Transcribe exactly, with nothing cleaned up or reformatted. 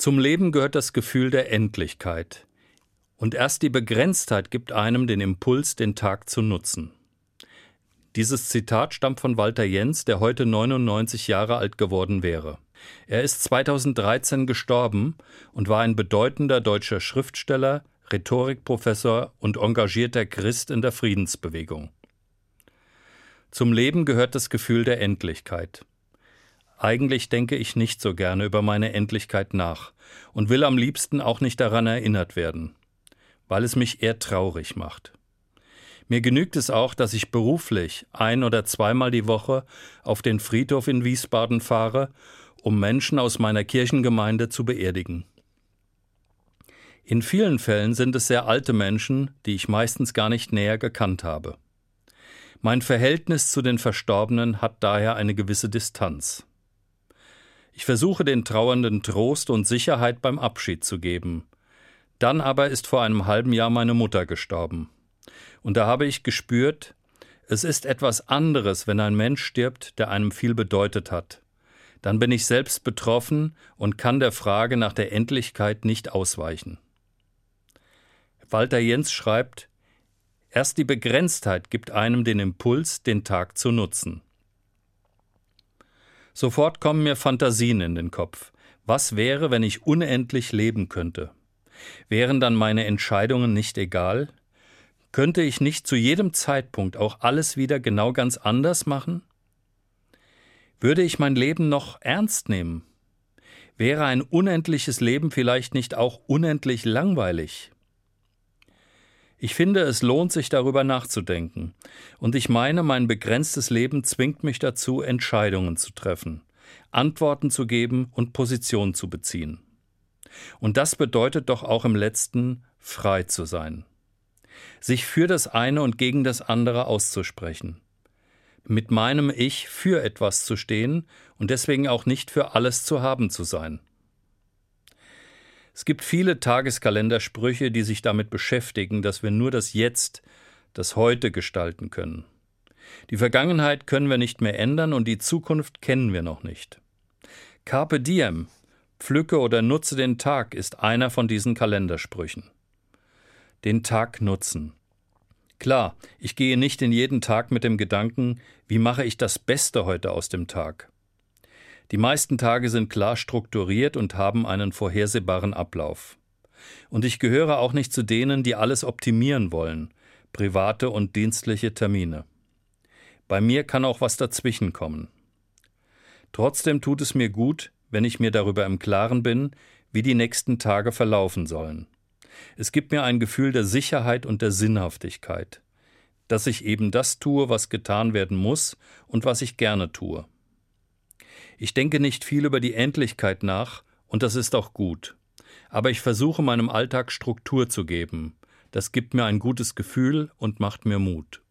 Zum Leben gehört das Gefühl der Endlichkeit. Und erst die Begrenztheit gibt einem den Impuls, den Tag zu nutzen. Dieses Zitat stammt von Walter Jens, der heute neunundneunzig Jahre alt geworden wäre. Er ist zweitausenddreizehn gestorben und war ein bedeutender deutscher Schriftsteller, Rhetorikprofessor und engagierter Christ in der Friedensbewegung. Zum Leben gehört das Gefühl der Endlichkeit. Eigentlich denke ich nicht so gerne über meine Endlichkeit nach und will am liebsten auch nicht daran erinnert werden, weil es mich eher traurig macht. Mir genügt es auch, dass ich beruflich ein- oder zweimal die Woche auf den Friedhof in Wiesbaden fahre, um Menschen aus meiner Kirchengemeinde zu beerdigen. In vielen Fällen sind es sehr alte Menschen, die ich meistens gar nicht näher gekannt habe. Mein Verhältnis zu den Verstorbenen hat daher eine gewisse Distanz. Ich versuche den Trauernden Trost und Sicherheit beim Abschied zu geben. Dann aber ist vor einem halben Jahr meine Mutter gestorben. Und da habe ich gespürt, es ist etwas anderes, wenn ein Mensch stirbt, der einem viel bedeutet hat. Dann bin ich selbst betroffen und kann der Frage nach der Endlichkeit nicht ausweichen. Walter Jens schreibt, erst die Begrenztheit gibt einem den Impuls, den Tag zu nutzen. Sofort kommen mir Fantasien in den Kopf. Was wäre, wenn ich unendlich leben könnte? Wären dann meine Entscheidungen nicht egal? Könnte ich nicht zu jedem Zeitpunkt auch alles wieder genau ganz anders machen? Würde ich mein Leben noch ernst nehmen? Wäre ein unendliches Leben vielleicht nicht auch unendlich langweilig? Ich finde, es lohnt sich, darüber nachzudenken. Und ich meine, mein begrenztes Leben zwingt mich dazu, Entscheidungen zu treffen, Antworten zu geben und Position zu beziehen. Und das bedeutet doch auch im Letzten, frei zu sein. Sich für das eine und gegen das andere auszusprechen. Mit meinem Ich für etwas zu stehen und deswegen auch nicht für alles zu haben zu sein. Es gibt viele Tageskalendersprüche, die sich damit beschäftigen, dass wir nur das Jetzt, das Heute gestalten können. Die Vergangenheit können wir nicht mehr ändern und die Zukunft kennen wir noch nicht. Carpe diem, pflücke oder nutze den Tag, ist einer von diesen Kalendersprüchen. Den Tag nutzen. Klar, ich gehe nicht in jeden Tag mit dem Gedanken, wie mache ich das Beste heute aus dem Tag. Die meisten Tage sind klar strukturiert und haben einen vorhersehbaren Ablauf. Und ich gehöre auch nicht zu denen, die alles optimieren wollen, private und dienstliche Termine. Bei mir kann auch was dazwischen kommen. Trotzdem tut es mir gut, wenn ich mir darüber im Klaren bin, wie die nächsten Tage verlaufen sollen. Es gibt mir ein Gefühl der Sicherheit und der Sinnhaftigkeit, dass ich eben das tue, was getan werden muss und was ich gerne tue. Ich denke nicht viel über die Endlichkeit nach, und das ist auch gut. Aber ich versuche meinem Alltag Struktur zu geben. Das gibt mir ein gutes Gefühl und macht mir Mut.